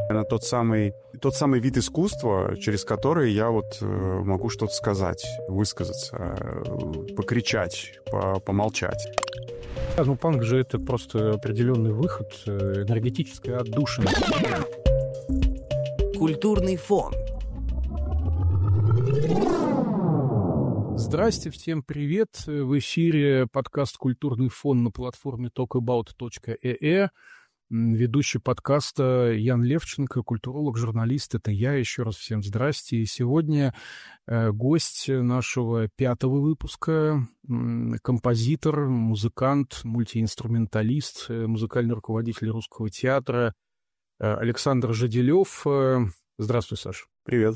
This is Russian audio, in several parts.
наверное, тот самый вид искусства, через который я вот могу что-то сказать, высказаться, покричать, помолчать. Да, ну панк же это просто определенный выход, энергетическая отдушина. Культурный фон. Здрасте, всем привет. В эфире подкаст «Культурный фон» на платформе talkabout.ee. Ведущий подкаста Ян Левченко, культуролог, журналист. Это я. Еще раз всем здрасте. И сегодня гость нашего 5-го выпуска, композитор, музыкант, мультиинструменталист, музыкальный руководитель Русского театра Александр Жиделев. Здравствуй, Саша. Привет.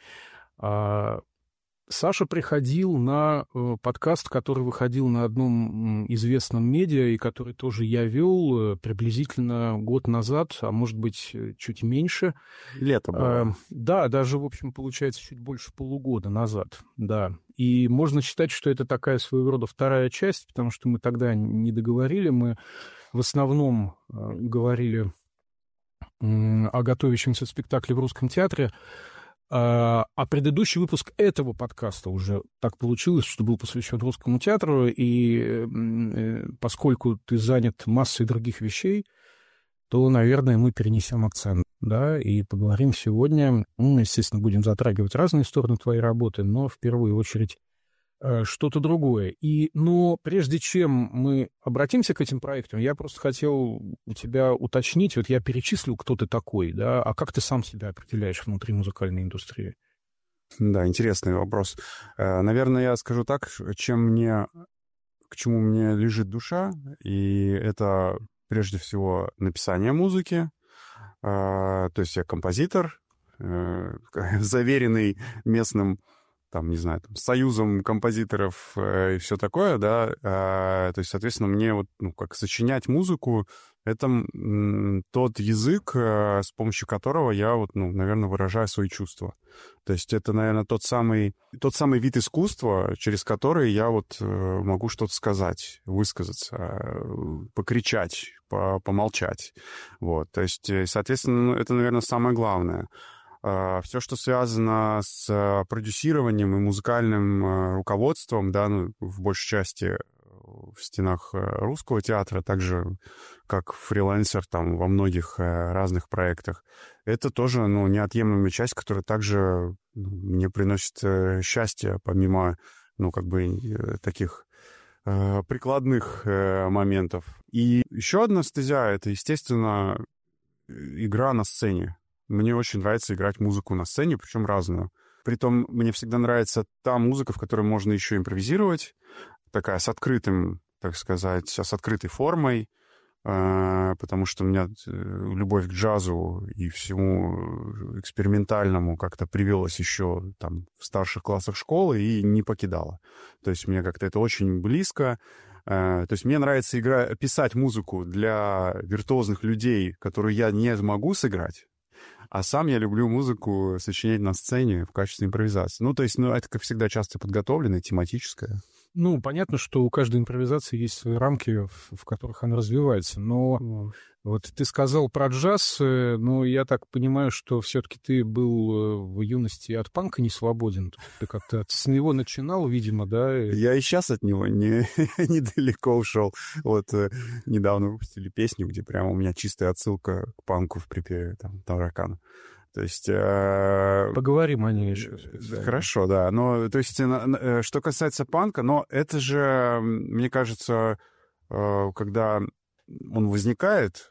Саша приходил на подкаст, который выходил на одном известном медиа, и который тоже я вел приблизительно год назад, а может быть, чуть меньше. Лето было. Да, даже, в общем, получается, чуть больше полугода назад, да. И можно считать, что это такая своего рода вторая часть, потому что мы тогда не договорили, мы в основном говорили о готовящемся спектакле в Русском театре. А предыдущий выпуск этого подкаста уже так получилось, что был посвящен Русскому театру, и поскольку ты занят массой других вещей, то, наверное, мы перенесем акцент, да, и поговорим сегодня, естественно, будем затрагивать разные стороны твоей работы, но в первую очередь что-то другое. Но прежде чем мы обратимся к этим проектам, я просто хотел у тебя уточнить, вот я перечислил, кто ты такой, да, а как ты сам себя определяешь внутри музыкальной индустрии? Да, интересный вопрос. Наверное, я скажу так, к чему мне лежит душа, и это прежде всего написание музыки, то есть я композитор, заверенный местным союзом композиторов и все такое, да, то есть, соответственно, мне вот, как сочинять музыку, это тот язык, с помощью которого я вот, наверное, выражаю свои чувства. То есть это, наверное, тот самый вид искусства, через который я вот могу что-то сказать, высказаться, покричать, помолчать. Вот, то есть, соответственно, это, наверное, самое главное. Все, что связано с продюсированием и музыкальным руководством, да, в большей части в стенах Русского театра, так же, как фрилансер там во многих разных проектах, это тоже, неотъемлемая часть, которая также мне приносит счастье, помимо, таких прикладных моментов. И еще одна стезя — это, естественно, игра на сцене. Мне очень нравится играть музыку на сцене, причем разную. Притом мне всегда нравится та музыка, в которой можно еще импровизировать, такая с открытой формой, потому что у меня любовь к джазу и всему экспериментальному как-то привелась еще там в старших классах школы и не покидала. То есть мне как-то это очень близко. То есть мне нравится писать музыку для виртуозных людей, которую я не могу сыграть. А сам я люблю музыку сочинять на сцене в качестве импровизации. Это, как всегда, часто подготовленная, тематическая. Понятно, что у каждой импровизации есть свои рамки, в которых она развивается. Но вот ты сказал про джаз, но я так понимаю, что все-таки ты был в юности от панка не свободен. Ты как-то с него начинал, видимо, да? Я и сейчас от него недалеко ушел. Вот недавно выпустили песню, где прямо у меня чистая отсылка к панку в припеве таракана. То есть... Поговорим о ней еще. Хорошо, да. Но, то есть, что касается панка, но это же, мне кажется, когда он возникает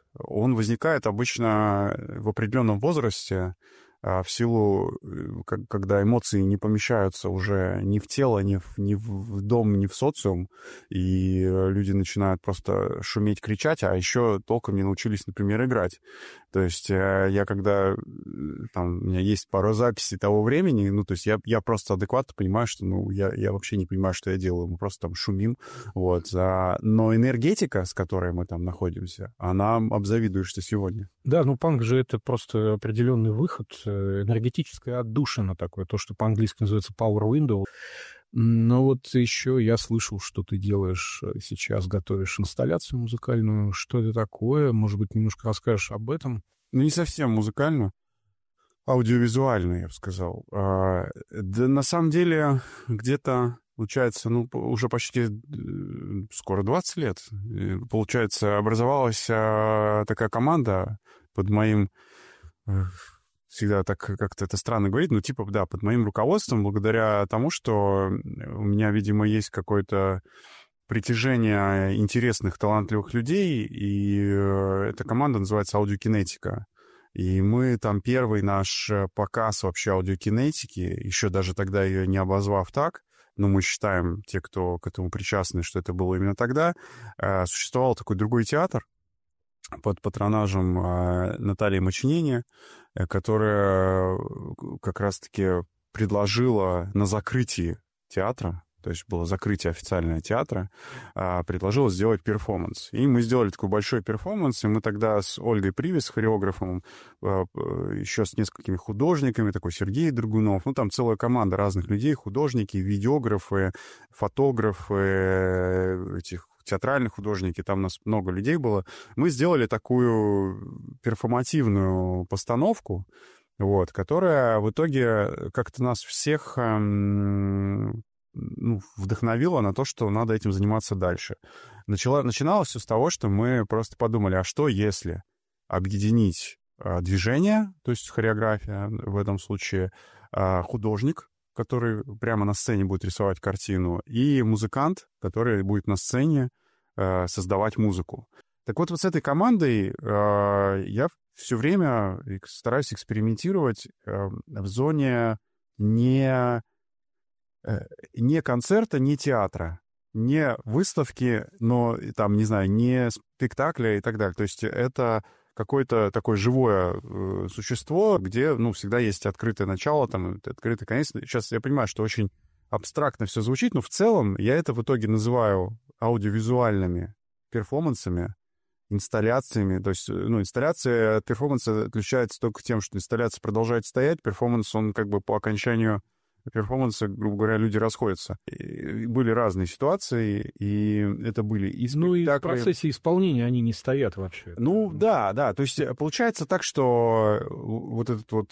обычно в определенном возрасте, в силу, когда эмоции не помещаются уже ни в тело, ни в дом, ни в социум, и люди начинают просто шуметь, кричать, а еще толком не научились, например, играть. То есть я когда... у меня есть пару записей того времени, то есть я просто адекватно понимаю, что, я вообще не понимаю, что я делаю, мы просто там шумим, вот. Но энергетика, с которой мы там находимся, она обзавидуешься сегодня. Да, панк же это просто определенный выход, энергетическая отдушина такое, то, что по-английски называется power window. Но вот еще я слышал, что ты делаешь сейчас, готовишь инсталляцию музыкальную. Что это такое? Может быть, немножко расскажешь об этом? Ну, не совсем музыкально, аудиовизуально, я бы сказал. Да, на самом деле, где-то, получается, ну, уже почти скоро 20 лет. Получается, образовалась такая команда под моим... Всегда так как-то это странно говорить, но типа, да, под моим руководством, благодаря тому, что у меня, видимо, есть какое-то притяжение интересных, талантливых людей, и эта команда называется «Аудиокинетика». И мы там первый наш показ вообще аудиокинетики, еще даже тогда ее не обозвав так, но мы считаем, те, кто к этому причастны, что это было именно тогда, существовал такой другой театр под патронажем Натальи Мачинини, которая как раз-таки предложила на закрытии театра, то есть было закрытие официального театра, предложила сделать перформанс. И мы сделали такой большой перформанс, и мы тогда с Ольгой Привес, хореографом, еще с несколькими художниками, такой Сергей Драгунов, ну там целая команда разных людей, художники, видеографы, фотографы, этих театральные художники, там у нас много людей было. Мы сделали такую перформативную постановку, вот, которая в итоге как-то нас всех вдохновила на то, что надо этим заниматься дальше. Начиналось все с того, что мы просто подумали, а что если объединить движение, то есть хореография в этом случае, художник, который прямо на сцене будет рисовать картину, и музыкант, который будет на сцене создавать музыку. Так вот с этой командой я все время стараюсь экспериментировать в зоне не концерта, не театра, не выставки, но там, не знаю, не спектакля и так далее. То есть это какое-то такое живое существо, где, ну, всегда есть открытое начало, там, открытый конец. Сейчас я понимаю, что очень абстрактно все звучит, но в целом я это в итоге называю аудиовизуальными перформансами, инсталляциями. То есть, ну, инсталляция от перформанса отличается только тем, что инсталляция продолжает стоять, перформанс, он как бы по окончанию перформанса, грубо говоря, люди расходятся. И были разные ситуации, и это были и спектакли. Ну, и в процессе исполнения они не стоят вообще. Ну, да. То есть получается так, что вот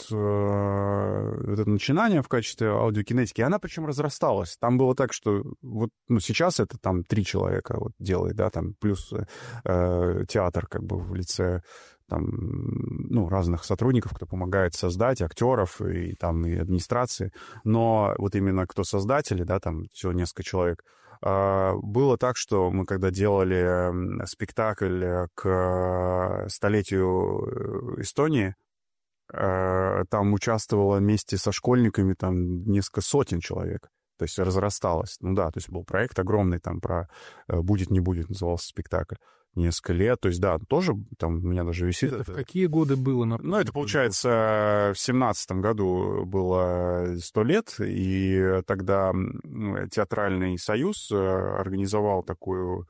это начинание в качестве аудиокинетики, она причем разрасталась. Там было так, что вот, ну, сейчас это там 3 человека вот делает, да, там плюс театр как бы в лице там, ну, разных сотрудников, кто помогает создать, актеров и там и администрации. Но вот именно кто создатели, да, там всего несколько человек. Было так, что мы когда делали спектакль к столетию Эстонии, там участвовало вместе со школьниками там несколько сотен человек. То есть разрасталось. Ну да, то есть был проект огромный там про «Будет, не будет» назывался спектакль. Несколько лет, то есть, да, тоже там у меня даже висит. Это в какие годы было? Ну, это, получается, в 17-м году было 100 лет, и тогда Театральный союз организовал такую...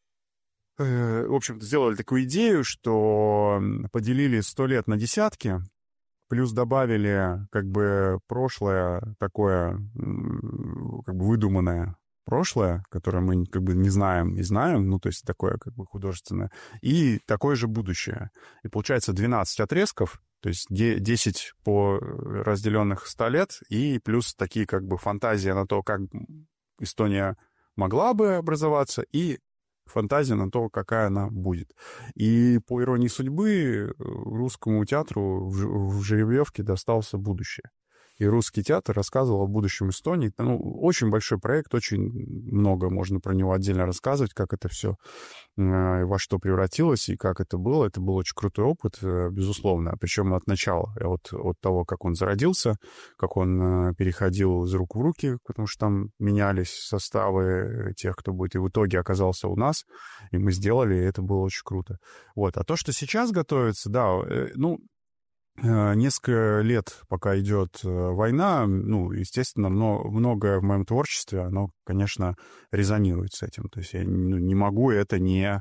В общем-то, сделали такую идею, что поделили 100 лет на десятки, плюс добавили как бы прошлое такое, как бы выдуманное, прошлое, которое мы как бы не знаем и знаем, ну, то есть такое как бы художественное, и такое же будущее. И получается 12 отрезков, то есть 10 по разделенных 100 лет, и плюс такие как бы фантазии на то, как Эстония могла бы образоваться, и фантазия на то, какая она будет. И по иронии судьбы русскому театру в жеребьевке достался будущее. И русский театр рассказывал о будущем Эстонии. Ну, очень большой проект, очень много можно про него отдельно рассказывать, как это все, во что превратилось и как это было. Это был очень крутой опыт, безусловно. Причем от начала, от того, как он зародился, как он переходил из рук в руки, потому что там менялись составы тех, кто будет, и в итоге оказался у нас, и мы сделали, и это было очень круто. Вот. А то, что сейчас готовится, да, ну, несколько лет, пока идет война, ну, естественно, многое в моем творчестве, оно, конечно, резонирует с этим. То есть я не могу это не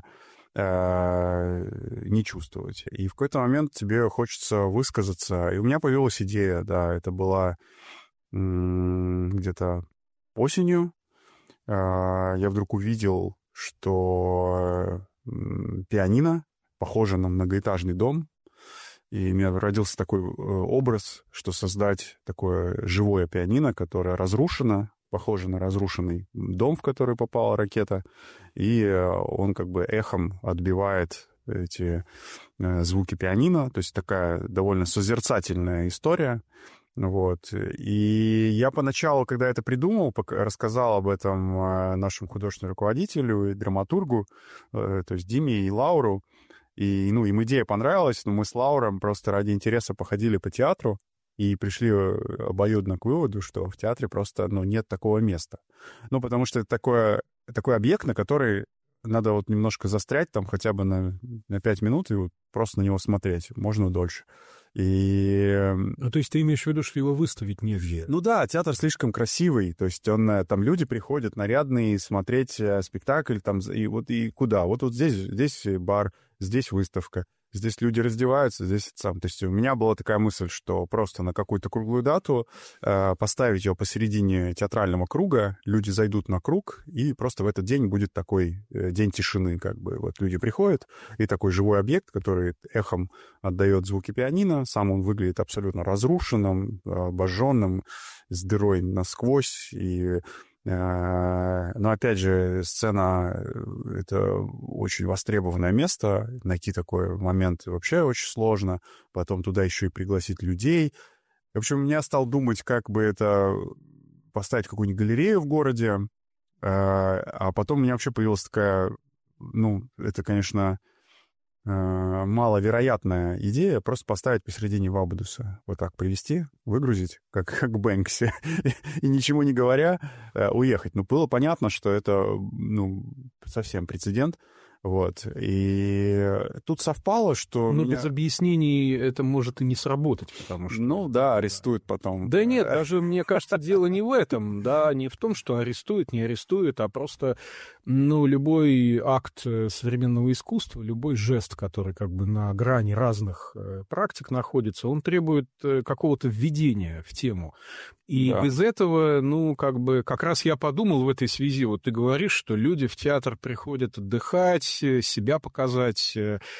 чувствовать. И в какой-то момент тебе хочется высказаться. И у меня появилась идея, да, это была где-то осенью. Я вдруг увидел, что пианино похоже на многоэтажный дом, И у меня родился такой образ, что создать такое живое пианино, которое разрушено, похоже на разрушенный дом, в который попала ракета, и он как бы эхом отбивает эти звуки пианино, то есть такая довольно созерцательная история. Вот. И я поначалу, когда это придумал, рассказал об этом нашему художественному руководителю и драматургу, то есть Диме и Лауру. И, ну, им идея понравилась, но мы с Лауром просто ради интереса походили по театру и пришли обоюдно к выводу, что в театре просто, ну, нет такого места. Ну, потому что это такой объект, на который надо вот немножко застрять там хотя бы на 5 минут и вот просто на него смотреть. Можно дольше. И... Ну, то есть ты имеешь в виду, что его выставить негде? Ну да, театр слишком красивый, то есть там люди приходят нарядные смотреть спектакль, там, и вот и куда? Вот здесь бар, здесь выставка, здесь люди раздеваются, здесь сам. То есть у меня была такая мысль, что просто на какую-то круглую дату поставить ее посередине театрального круга, люди зайдут на круг, и просто в этот день будет такой день тишины, как бы. Вот люди приходят, и такой живой объект, который эхом отдает звуки пианино, сам он выглядит абсолютно разрушенным, обожженным, с дырой насквозь, и... Но, опять же, сцена — это очень востребованное место. Найти такой момент вообще очень сложно. Потом туда еще и пригласить людей. В общем, я стал думать, как бы это поставить какую-нибудь галерею в городе. А потом у меня вообще появилась такая... Ну, это, конечно... маловероятная идея просто поставить посередине Вабадуса. Вот так привезти, выгрузить, как Бэнкси, и ничего не говоря, уехать. Ну, было понятно, что это, ну, совсем прецедент. Вот. И тут совпало, что... Ну, без объяснений это может и не сработать, потому что... Ну, да, арестуют потом. Да нет, даже, мне кажется, дело не в этом, да, не в том, что арестуют, не арестуют, а просто, ну, любой акт современного искусства, любой жест, который как бы на грани разных практик находится, он требует какого-то введения в тему. И да. без этого, ну, как бы, как раз я подумал в этой связи, вот ты говоришь, что люди в театр приходят отдыхать, себя показать,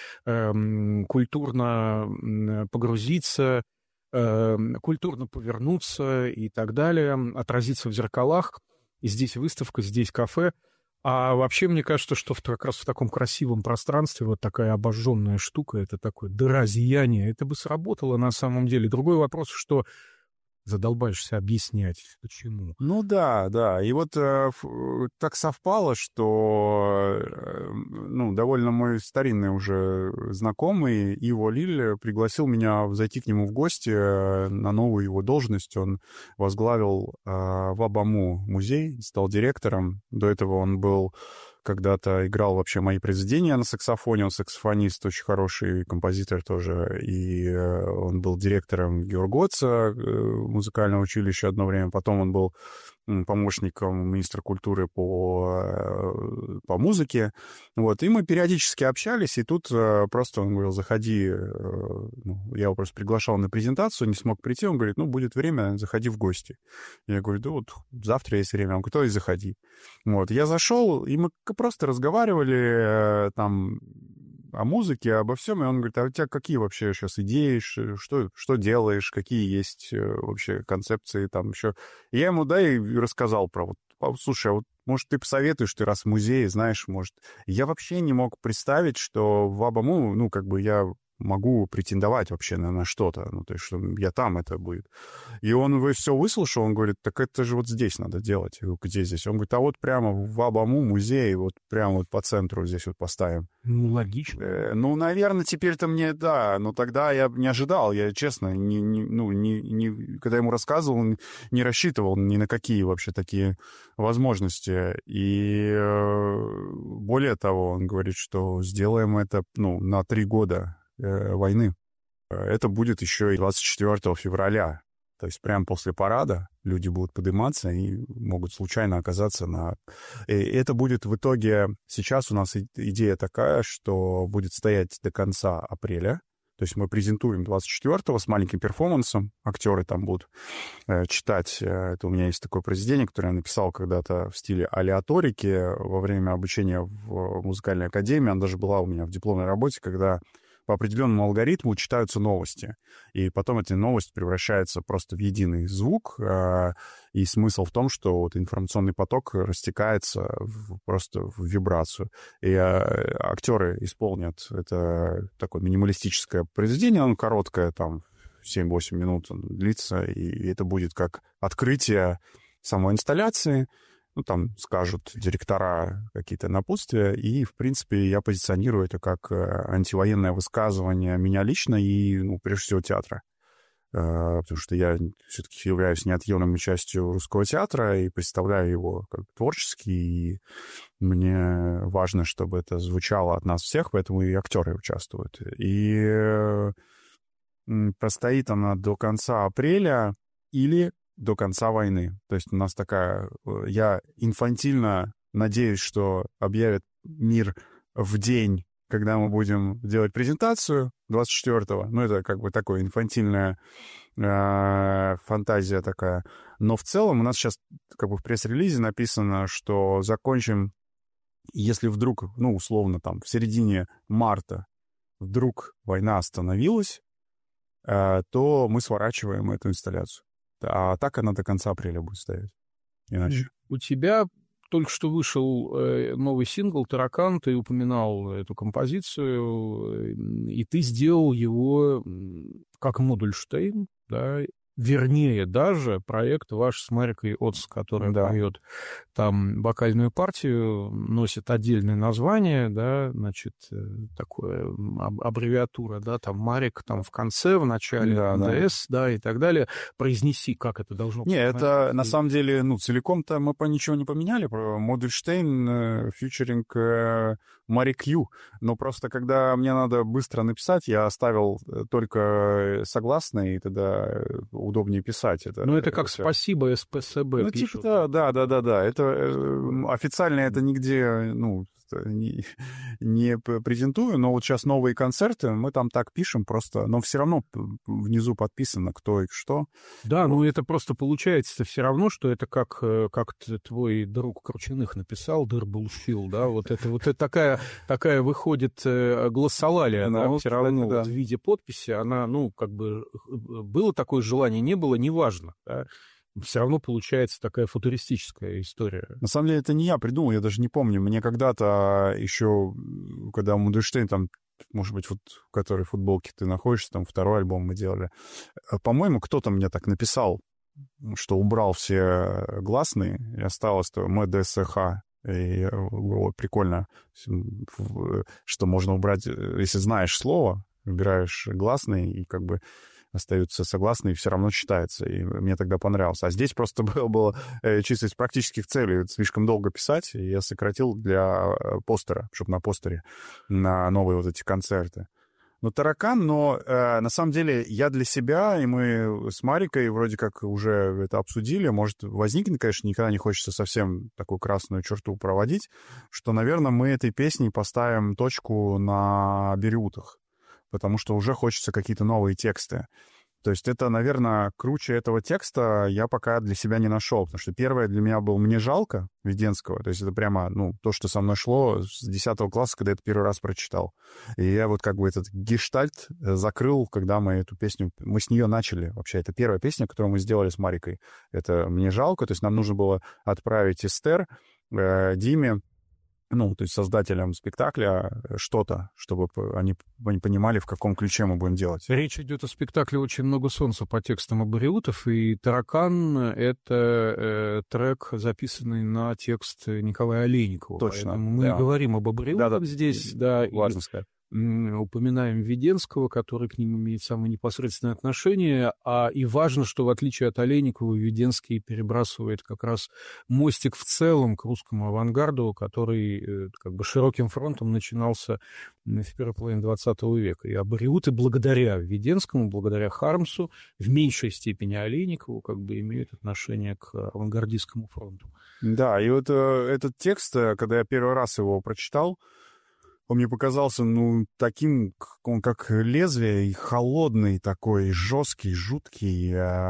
культурно погрузиться, культурно повернуться и так далее, отразиться в зеркалах. И здесь выставка, здесь кафе. А вообще, мне кажется, что как раз в таком красивом пространстве вот такая обожженная штука, это такое дыра зияния, это бы сработало на самом деле. Другой вопрос, что задолбаешься объяснять, почему. Ну да, да. И вот так совпало, что ну, довольно мой старинный уже знакомый Иво Лиль пригласил меня зайти к нему в гости на новую его должность. Он возглавил Вабаму музей, стал директором. До этого он был... когда-то играл вообще мои произведения на саксофоне. Он саксофонист, очень хороший композитор тоже. И он был директором Георгоца музыкального училища одно время. Потом он был помощником министра культуры по музыке. Вот. И мы периодически общались, и тут просто он говорил, заходи. Ну, я его просто приглашал на презентацию, не смог прийти. Он говорит, ну, будет время, заходи в гости. Я говорю, да вот завтра есть время. Он говорит, то и заходи. Вот. Я зашел, и мы просто разговаривали там о музыке, обо всем, и он говорит, а у тебя какие вообще сейчас идеи, что делаешь, какие есть вообще концепции там еще. И я ему, да, и рассказал про вот, слушай, а вот, может, ты посоветуешь, ты раз в музее, знаешь, может. Я вообще не мог представить, что в Вабаму, ну, как бы я могу претендовать вообще на что-то, ну, то есть, что я там это будет. И он все выслушал, он говорит, так это же вот здесь надо делать. Я говорю, где здесь? Он говорит, а вот прямо в Вабаму музей, вот прямо вот по центру здесь вот поставим. Ну, логично. Ну, наверное, теперь-то мне, да, но тогда я не ожидал, я, честно, когда ему рассказывал, не рассчитывал ни на какие вообще такие возможности. И более того, он говорит, что сделаем это, ну, на 3 года войны. Это будет еще и 24 февраля. То есть прямо после парада люди будут подниматься и могут случайно оказаться на... И это будет в итоге... Сейчас у нас идея такая, что будет стоять до конца апреля. То есть мы презентуем 24-го с маленьким перформансом. Актеры там будут читать. Это у меня есть такое произведение, которое я написал когда-то в стиле алеаторики во время обучения в музыкальной академии. Она даже была у меня в дипломной работе, когда по определенному алгоритму читаются новости. И потом эта новость превращается просто в единый звук. И смысл в том, что вот информационный поток растекается просто в вибрацию. И актеры исполнят это такое минималистическое произведение, оно короткое, там 7-8 минут длится, и это будет как открытие самой инсталляции. Ну, там скажут директора какие-то напутствия, и, в принципе, я позиционирую это как антивоенное высказывание меня лично и, ну, прежде всего, театра. Потому что я все-таки являюсь неотъемлемой частью русского театра и представляю его как творчески, и мне важно, чтобы это звучало от нас всех, поэтому и актеры участвуют. И простоит она до конца апреля или до конца войны. То есть у нас такая... Я инфантильно надеюсь, что объявят мир в день, когда мы будем делать презентацию 24-го. Ну, это как бы такая инфантильная фантазия такая. Но в целом у нас сейчас как бы в пресс-релизе написано, что закончим, если вдруг, ну, условно, там, в середине марта вдруг война остановилась, то мы сворачиваем эту инсталляцию. А так она до конца апреля будет стоять. Иначе. У тебя только что вышел новый сингл «Таракан», ты упоминал эту композицию, и ты сделал его как Модульштейн, да, вернее, даже проект ваш с Марикой Отц, которая поет там вокальную партию, носит отдельное название, да, значит, такое аббревиатура, да, там Марик там в конце, в начале НДС, да, и так далее. Произнеси, как это должно быть. Не, это на самом деле, ну, целиком-то мы ничего не поменяли. Модульштейн фьючеринг Марик Ю. Но просто когда мне надо быстро написать, я оставил только согласные, и тогда удобнее писать. Ну, это как «Спасибо, СПСБ». Ну, пишут. типа, да. Это официально это нигде, ну, не презентую, но вот сейчас новые концерты, мы там так пишем просто, но все равно внизу подписано, кто и что. Да, ну это просто получается все равно, что это как твой друг Кручиных написал, «Дырбулфил», да, вот это такая выходит глоссолалия, да, все равно вот в виде подписи, она, ну, как бы, было такое желание, не было, неважно, да. Все равно получается такая футуристическая история. На самом деле, это не я придумал, я даже не помню. Мне когда-то еще, когда Модульштейн, там, может быть, вот в которой футболке ты находишься, там, второй альбом мы делали, по-моему, кто-то мне так написал, что убрал все гласные, и осталось то МДСХ. И вот, прикольно, что можно убрать, если знаешь слово, выбираешь гласные, и как бы остаются согласные, и все равно читается. И мне тогда понравилось. А здесь просто было чисто из практических целей слишком долго писать, и я сократил для постера, чтобы на постере, на новые вот эти концерты. Ну, «Таракан», но на самом деле я для себя, и мы с Марикой вроде как уже это обсудили, может, возникнет, конечно, никогда не хочется совсем такую красную черту проводить, что, наверное, мы этой песней поставим точку на Бериутах, потому что уже хочется какие-то новые тексты. То есть это, наверное, круче этого текста я пока для себя не нашел, потому что первое для меня было «Мне жалко» Веденского, то есть это прямо, ну, то, что со мной шло с 10 класса, когда я это первый раз прочитал. И я вот как бы этот гештальт закрыл, когда мы эту песню, мы с нее начали вообще. Это первая песня, которую мы сделали с Марикой. Это «Мне жалко», то есть нам нужно было отправить Эстер, Диме, ну, то есть создателям спектакля что-то, чтобы они понимали, в каком ключе мы будем делать. Речь идет о спектакле «Очень много солнца» по текстам Абариутов, и «Таракан» — это трек, записанный на текст Николая Олейникова. Точно. Поэтому мы говорим об Абариутах здесь, да, важно сказать. Упоминаем Веденского, который к ним имеет самое непосредственное отношение, и важно, что в отличие от Олейникова, Веденский перебрасывает как раз мостик в целом к русскому авангарду, который как бы широким фронтом начинался в первой половине 20 века. И Абариуты благодаря Веденскому, благодаря Хармсу, в меньшей степени Олейникову, как бы имеют отношение к авангардистскому фронту. Да, и вот этот текст, когда я первый раз его прочитал, он мне показался, ну, таким, он как лезвие, и холодный такой, жесткий, жуткий.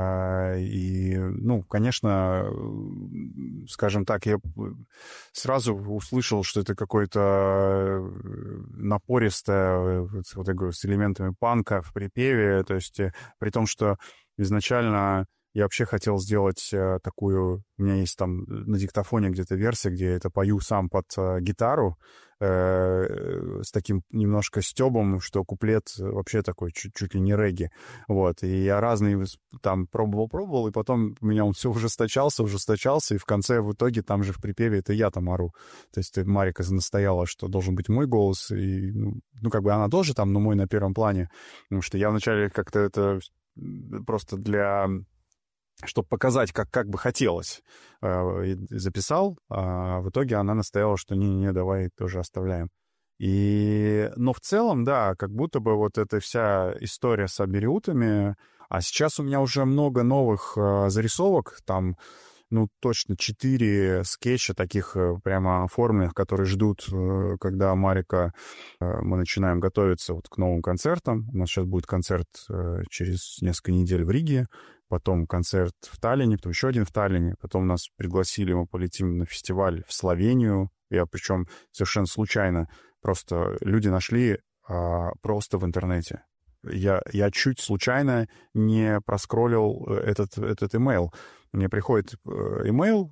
И, ну, конечно, скажем так, я сразу услышал, что это какое-то напористое, вот я говорю, с элементами панка в припеве. То есть при том, что изначально я вообще хотел сделать такую... У меня есть там на диктофоне где-то версия, где я это пою сам под гитару, с таким немножко стёбом, что куплет вообще такой чуть ли не регги. Вот. И я разные там пробовал, и потом у меня он все ужесточался, и в конце, в итоге, там же в припеве это я там ору. То есть Марика настояла, что должен быть мой голос, и, ну, как бы она тоже там, но мой на первом плане. Потому что я вначале как-то это просто чтобы показать, как бы хотелось, записал, а в итоге она настояла, что не, давай тоже оставляем. Но в целом, да, как будто бы вот эта вся история с абериутами, а сейчас у меня уже много новых зарисовок, там, ну, точно 4 скетча таких прямо оформленных, которые ждут, когда мы начинаем готовиться вот к новым концертам. У нас сейчас будет концерт через несколько недель в Риге, потом концерт в Таллине, потом еще один в Таллине, потом нас пригласили, мы полетим на фестиваль в Словению. Я причем совершенно случайно, просто люди нашли просто в интернете. Я чуть случайно не проскроллил этот имейл. Мне приходит имейл,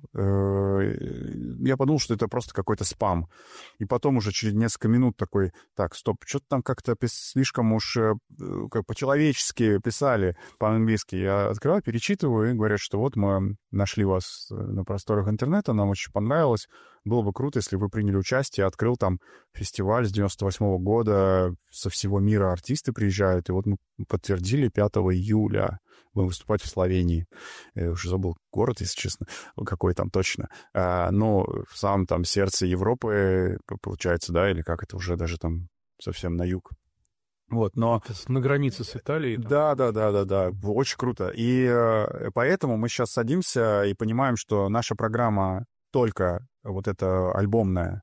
я подумал, что это просто какой-то спам. И потом уже через несколько минут такой, так, стоп, что-то там как-то слишком уж как по-человечески писали по-английски. Я открываю, перечитываю, и говорят, что вот мы нашли вас на просторах интернета, нам очень понравилось. Было бы круто, если вы приняли участие. Открыл там фестиваль с 98-го года, со всего мира артисты приезжают. И вот мы подтвердили 5 июля будем выступать в Словении. Я уже забыл город, если честно, какой там точно. Но в самом там сердце Европы, получается, да, или как это уже даже там совсем на юг. Вот, но... На границе с Италией. Да, очень круто. И поэтому мы сейчас садимся и понимаем, что наша программа только вот эта альбомная,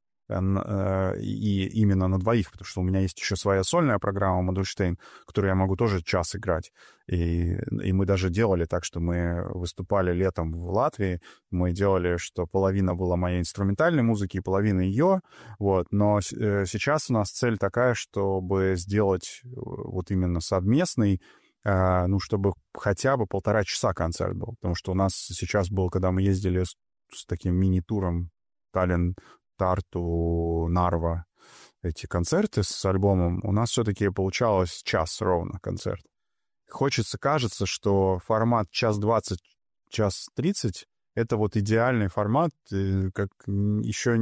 и именно на двоих, потому что у меня есть еще своя сольная программа «Модульштейн», которую я могу тоже час играть. И мы даже делали так, что мы выступали летом в Латвии, мы делали, что половина была моей инструментальной музыки и половина ее, вот. Но сейчас у нас цель такая, чтобы сделать вот именно совместный, ну, чтобы хотя бы 1,5 часа концерт был, потому что у нас сейчас был, когда мы ездили с таким мини-туром Таллин, Тарту, Нарва, эти концерты с альбомом, у нас все-таки получалось час ровно концерт. Кажется, что формат 1:20, 1:30 — это вот идеальный формат, как еще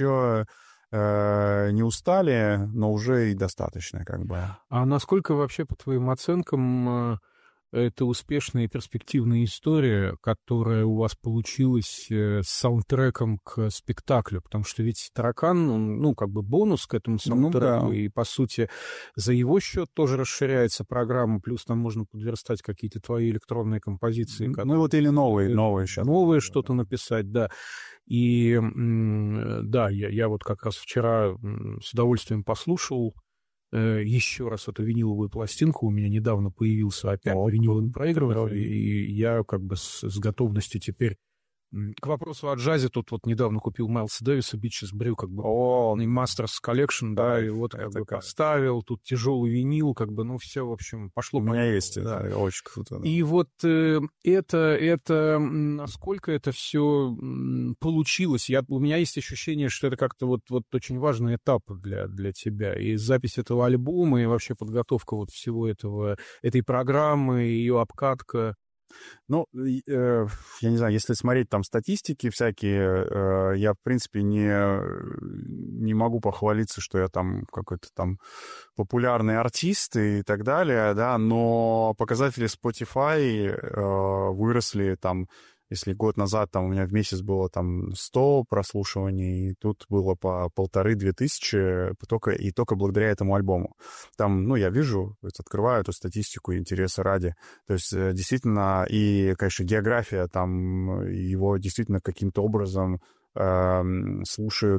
не устали, но уже и достаточно, как бы. А насколько вообще, по твоим оценкам, это успешная и перспективная история, которая у вас получилась с саундтреком к спектаклю? Потому что ведь «Таракан», он, ну, как бы бонус к этому саундтреку, да. И, по сути, за его счет тоже расширяется программа, плюс там можно подверстать какие-то твои электронные композиции. Ну, вот или новые сейчас. Новые что-то написать, да. И, да, я вот как раз вчера с удовольствием послушал еще раз эту виниловую пластинку. У меня недавно появился опять виниловый проигрыватель, и я как бы с готовностью теперь... К вопросу о джазе, тут вот недавно купил Майлса Дэвиса, Beaches Brew, как бы Masters Collection, да, и вот как бы поставил, тут тяжелый винил, как бы, ну, все, в общем, пошло. У меня есть, да, очень круто. Да. И вот это, насколько это все получилось, у меня есть ощущение, что это как-то вот очень важный этап для тебя, и запись этого альбома, и вообще подготовка вот всего этой программы, ее обкатка. Ну, я не знаю, если смотреть там статистики всякие, я, в принципе, не могу похвалиться, что я там какой-то там популярный артист и так далее, да, но показатели Spotify выросли там, если год назад там у меня в месяц было там 100 прослушиваний, тут было по 1500-2000 только благодаря этому альбому. Там, ну, я вижу, открываю эту статистику интереса ради. То есть, действительно, и, конечно, география там, его действительно каким-то образом слушают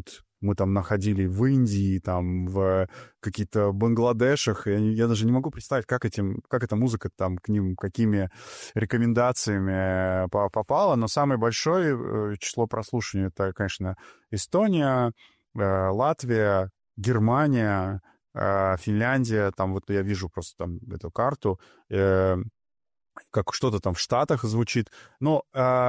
мы там находили в Индии, там в каких-то Бангладешах. Я даже не могу представить, как эта музыка там к ним, какими рекомендациями попала. Но самое большое число прослушиваний — это, конечно, Эстония, Латвия, Германия, Финляндия. Там вот я вижу просто там эту карту, как что-то там в Штатах звучит. Но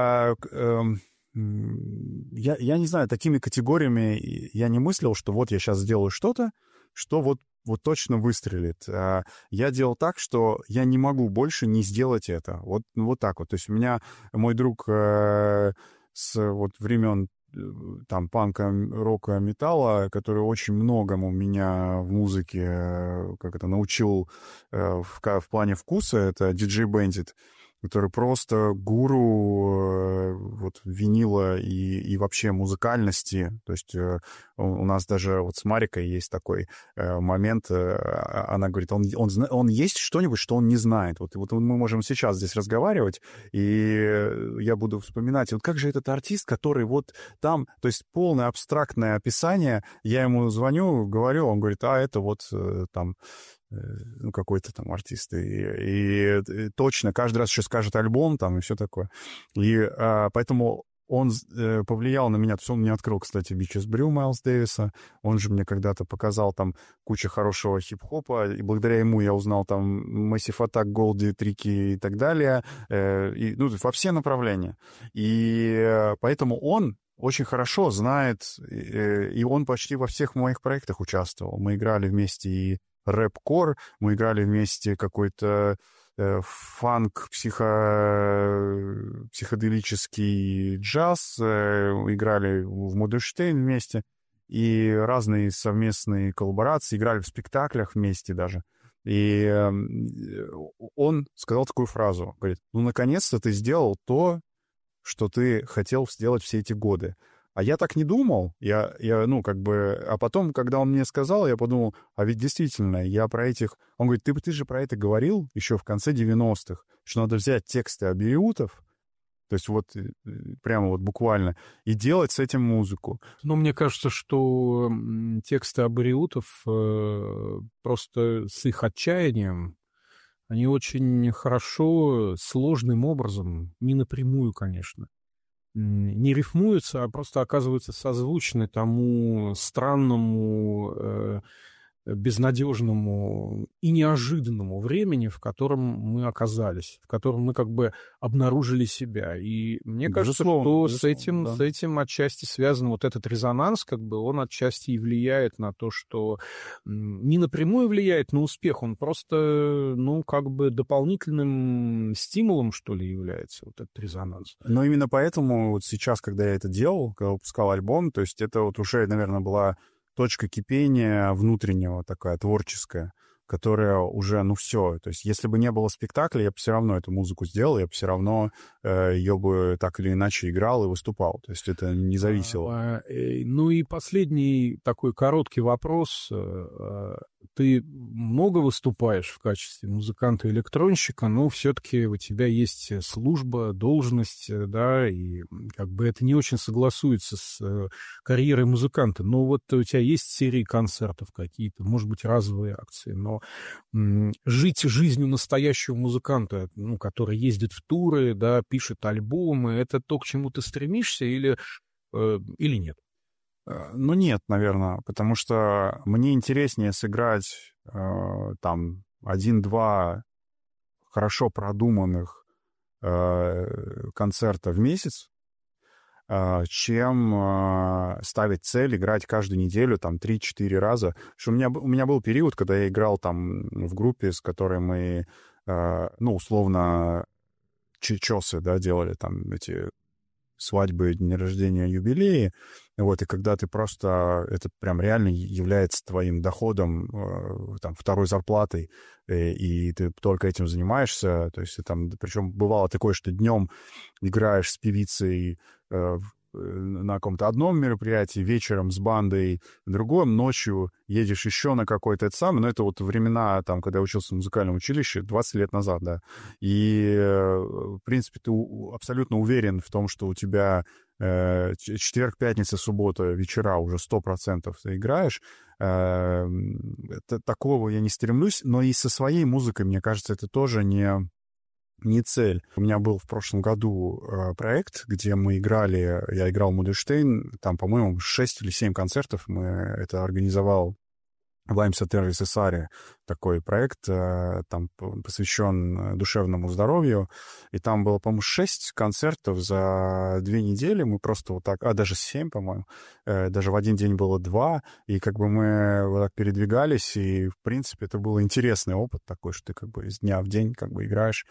я не знаю, такими категориями я не мыслил, что вот я сейчас сделаю что-то, что вот точно выстрелит. Я делал так, что я не могу больше не сделать это. Вот так вот. То есть у меня мой друг с вот времен там панка, рока, металла, который очень многому меня в музыке научил в плане вкуса, это DJ Bandit, который просто гуру вот винила и вообще музыкальности. То есть у нас даже вот с Марикой есть такой момент, она говорит, он есть что-нибудь, что он не знает. Вот мы можем сейчас здесь разговаривать, и я буду вспоминать, вот как же этот артист, который вот там, то есть полное абстрактное описание, я ему звоню, говорю, он говорит, это вот там какой-то там артист. И точно каждый раз еще скажет альбом там и все такое. И поэтому он повлиял на меня. То есть он мне открыл, кстати, Bitches Brew Майлз Дэвиса. Он же мне когда-то показал там кучу хорошего хип-хопа. И благодаря ему я узнал там Massive Attack, Голди, Трики и так далее. И, во все направления. И поэтому он очень хорошо знает, и он почти во всех моих проектах участвовал. Мы играли вместе и рэп-кор, мы играли вместе какой-то фанк, психоделический джаз, играли в Модерштейн вместе, и разные совместные коллаборации, играли в спектаклях вместе даже. И он сказал такую фразу, говорит, наконец-то ты сделал то, что ты хотел сделать все эти годы. А я так не думал. А потом, когда он мне сказал, я подумал, а ведь действительно, я про этих... Он говорит, ты же про это говорил еще в конце 90-х, что надо взять тексты абериутов, то есть вот прямо вот буквально, и делать с этим музыку. Но мне кажется, что тексты абериутов просто с их отчаянием, они очень хорошо, сложным образом, не напрямую, конечно, не рифмуются, а просто оказываются созвучны тому странному, безнадежному и неожиданному времени, в котором мы оказались, в котором мы как бы обнаружили себя. И мне кажется, что с этим отчасти связан вот этот резонанс, как бы он отчасти и влияет на то, что не напрямую влияет на успех, он просто, как бы дополнительным стимулом, что ли, является вот этот резонанс. Но именно поэтому вот сейчас, когда я это делал, когда выпускал альбом, то есть это вот уже, наверное, была точка кипения внутреннего, такая творческая, которая уже, все. То есть если бы не было спектакля, я бы все равно эту музыку сделал, я бы все равно ее бы так или иначе играл и выступал. То есть это не зависело. И последний такой короткий вопрос. Ты много выступаешь в качестве музыканта-электронщика, но все-таки у тебя есть служба, должность, да, и как бы это не очень согласуется с карьерой музыканта. Но вот у тебя есть серии концертов какие-то, может быть, разовые акции, но жить жизнью настоящего музыканта, который ездит в туры, да, пишет альбомы, это то, к чему ты стремишься или нет? Нет, наверное, потому что мне интереснее сыграть там 1-2 хорошо продуманных концерта в месяц, чем ставить цель играть каждую неделю там 3-4 раза. Что у меня был период, когда я играл там в группе, с которой мы, условно, чечосы, да, делали там эти свадьбы, дни рождения, юбилеи. Вот, и когда ты просто... Это прям реально является твоим доходом, там, второй зарплатой, и ты только этим занимаешься. То есть там... Причем бывало такое, что днем играешь с певицей на каком-то одном мероприятии, вечером с бандой другом, ночью едешь еще на какой-то это самое. Но это вот времена, там, когда я учился в музыкальном училище, 20 лет назад, да. И, в принципе, ты абсолютно уверен в том, что у тебя четверг, пятница, суббота, вечера уже 100% ты играешь. Такого я не стремлюсь, но и со своей музыкой, мне кажется, это тоже не цель. У меня был в прошлом году проект, где мы играли, я играл Модельштейн, там, по-моему, 6 или 7 концертов мы это организовал в СССР, такой проект, там посвящен душевному здоровью, и там было, по-моему, 6 концертов за 2 недели, мы просто вот так, даже 7, по-моему, даже в один день было 2, и как бы мы вот так передвигались, и, в принципе, это был интересный опыт такой, что ты как бы из дня в день как бы играешь.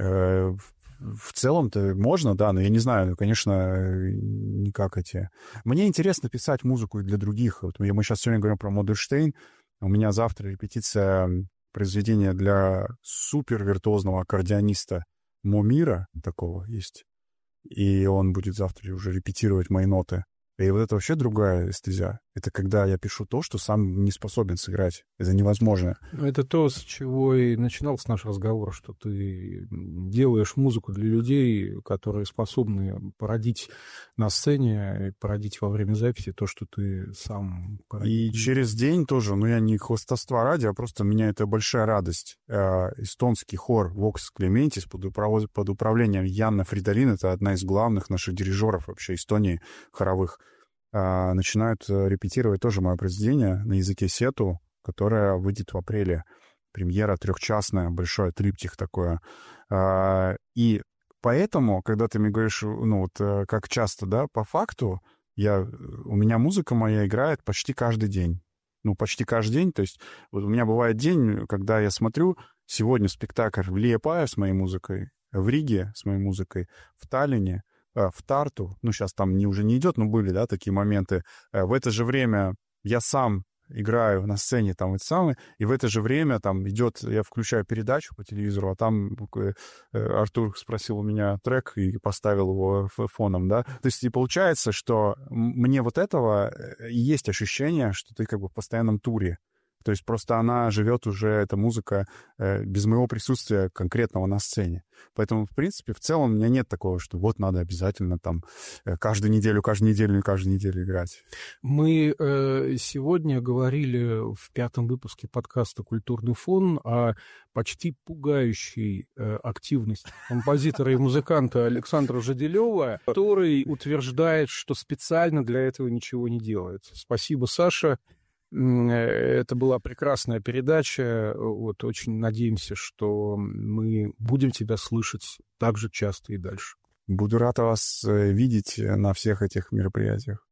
В целом-то можно, да, но я не знаю, конечно, никак эти... Мне интересно писать музыку и для других. Вот мы сейчас сегодня говорим про Модельштейн. У меня завтра репетиция произведения для супер-виртуозного аккордеониста Момира, такого есть. И он будет завтра уже репетировать мои ноты. И вот это вообще другая эстезия. Это когда я пишу то, что сам не способен сыграть. Это невозможно. Это то, с чего и начинался наш разговор, что ты делаешь музыку для людей, которые способны породить на сцене, породить во время записи то, что ты сам породил. И через день тоже, я не хвастовства ради, а просто меня это большая радость. Эстонский хор Vox Clementis под управлением Янна Фридолин, это одна из главных наших дирижеров вообще Эстонии хоровых, начинают репетировать тоже мое произведение на языке сету, которое выйдет в апреле. Премьера трехчастная, большое триптих такое. И поэтому, когда ты мне говоришь, как часто, да, по факту, у меня музыка моя играет почти каждый день. Почти каждый день. То есть вот у меня бывает день, когда я смотрю, сегодня спектакль в Лиепае с моей музыкой, в Риге с моей музыкой, в Таллине, в Тарту, сейчас там уже не идет, но были, да, такие моменты. В это же время я сам играю на сцене там это самое, и в это же время там идет, я включаю передачу по телевизору, а там Артур спросил у меня трек и поставил его фоном, да. То есть и получается, что мне вот этого и есть ощущение, что ты как бы в постоянном туре. То есть просто она живет уже, эта музыка, без моего присутствия конкретного на сцене. Поэтому, в принципе, в целом у меня нет такого, что вот надо обязательно там каждую неделю играть. Мы сегодня говорили в 5-м выпуске подкаста «Культурный фон» о почти пугающей активности композитора и музыканта Александра Жаделева, который утверждает, что специально для этого ничего не делает. Спасибо, Саша. Это была прекрасная передача. Очень надеемся, что мы будем тебя слышать так же часто и дальше. Буду рад вас видеть на всех этих мероприятиях.